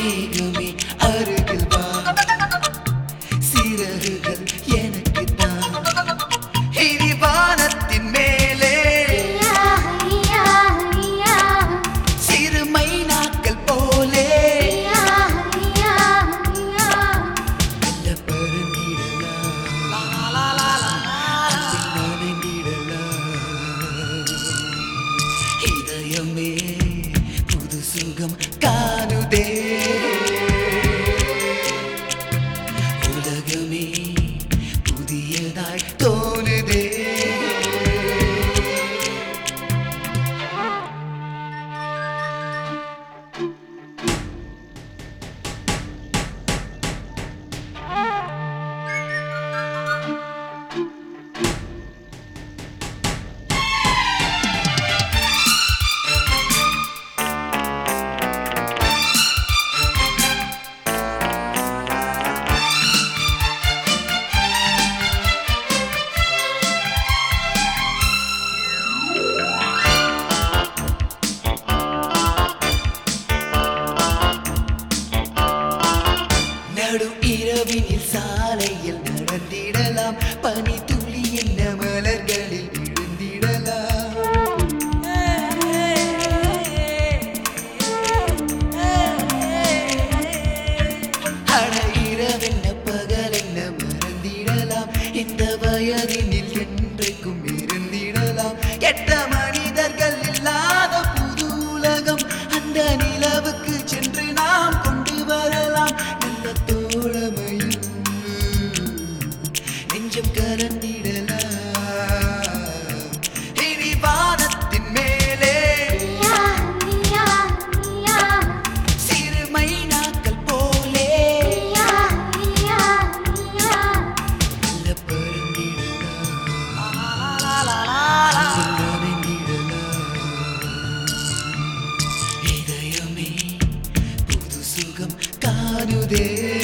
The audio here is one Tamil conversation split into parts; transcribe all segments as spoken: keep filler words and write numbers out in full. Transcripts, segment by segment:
மேகமே அருகில் வா சிறகுகள் எனக்கு தான் இனி வானத்தின் மேலே சிறு மைனாக்கள் போலே மெல்ல பறந்திடலாம் அதில் நனைந்திடலாம் இதயமே புது சுகம் காணுதே உலகமே புதியதாய் தோணுதே நடு இரவினில் சாலையில் நடந்திடலாம் பனி துளி என்ன மலர்களில் விழுந்திடலாம் அட இரவென்ன பகல் என்ன மறந்திடலாம் இந்த வயதினில் என்றைக்கும் இருந்திடலாம் எட்ட மனிதர்கள் இல்லாத புது உலகம் அந்த நிலவுக்கு சென்று நாம் கொண்டு வரலாம் நல்ல தோழமையும் நெஞ்சம் கலந்திடலாம் இனி வானத்தின் மேலே சிறு மைனாக்கள் போலே நல்ல பறந்திடலாம் அதில் நனைந்திடலாம் இதயமே புது சுகம் காணுதே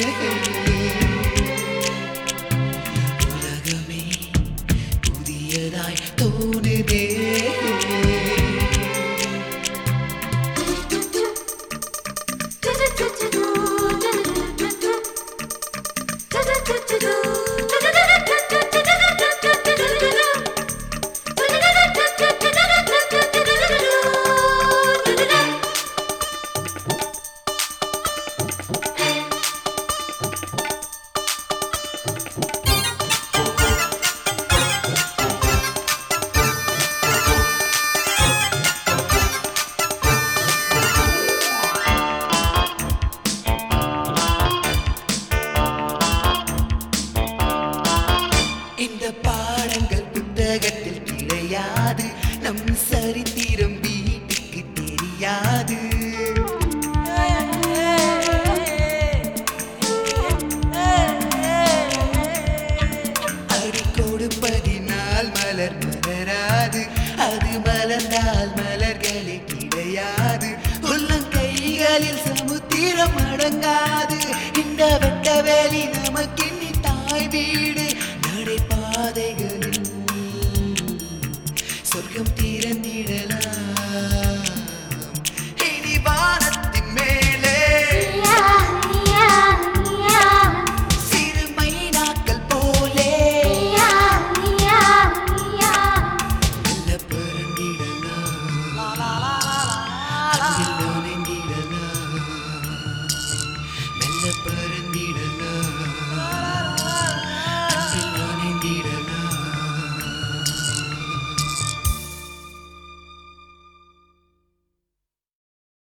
உலகமே புதியதாய் தோணுதே இந்த பாடங்கள் புத்தகத்தில் கிடையாது நம் சரித்திரம் வீட்டுக்கு தெரியாது அடி கொடுப்பதினால் மலர் மலராது அது மலர்ந்தால் மலர்களே கிடையாது உள்ளங்கைகளில் சமுத்திரம் அடங்காது இந்த வெட்ட வேலி நமக்கு தாய் வீடு